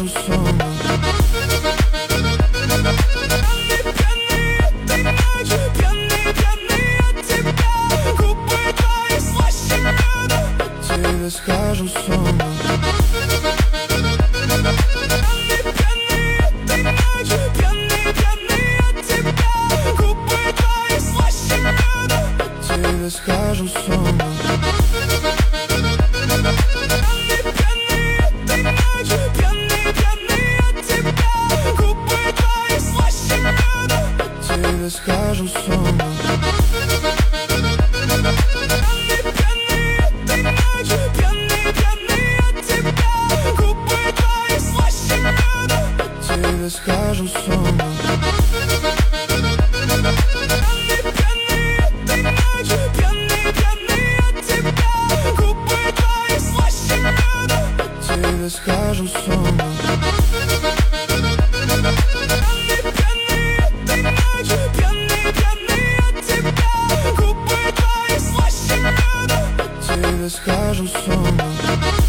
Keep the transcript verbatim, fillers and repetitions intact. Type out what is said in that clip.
скажем сон. Тебе скажем сон. Тебе скажем сон. Тебе скажем сон. Тебе скажем сон. Тебе скажем сон. Тебе скажем сон.